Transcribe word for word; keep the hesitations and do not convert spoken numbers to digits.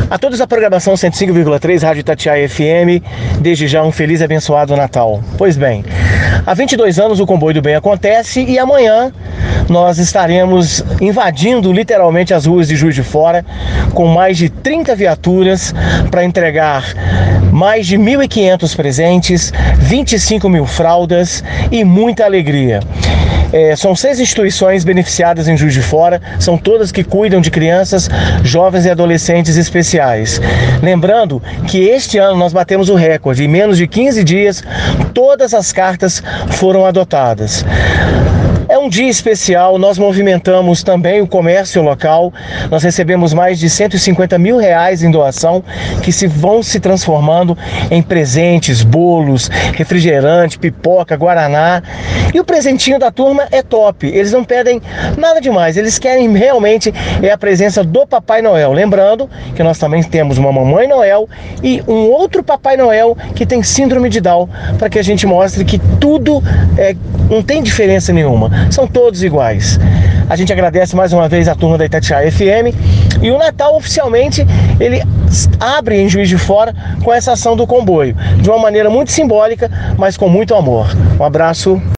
A todos a programação cento e cinco vírgula três Rádio Itatiaia F M, desde já um feliz e abençoado Natal. Pois bem, há vinte e dois anos o Comboio do Bem acontece e amanhã nós estaremos invadindo literalmente as ruas de Juiz de Fora com mais de trinta viaturas para entregar mais de mil e quinhentos presentes, vinte e cinco mil fraldas e muita alegria. É, são seis instituições beneficiadas em Juiz de Fora, são todas que cuidam de crianças, jovens e adolescentes especiais. Lembrando que este ano nós batemos o recorde, em menos de quinze dias todas as cartas foram adotadas. É um dia especial, nós movimentamos também o comércio local, nós recebemos mais de cento e cinquenta mil reais em doação, que se vão se transformando em presentes, bolos, refrigerante, pipoca, guaraná. E o presentinho da turma é top, eles não pedem nada demais, eles querem realmente é a presença do Papai Noel. Lembrando que nós também temos uma Mamãe Noel e um outro Papai Noel que tem síndrome de Down, para que a gente mostre que tudo é, não tem diferença nenhuma. São todos iguais. A gente agradece mais uma vez a turma da Itatiaia F M e o Natal oficialmente ele abre em Juiz de Fora com essa ação do comboio, de uma maneira muito simbólica, mas com muito amor. Um abraço.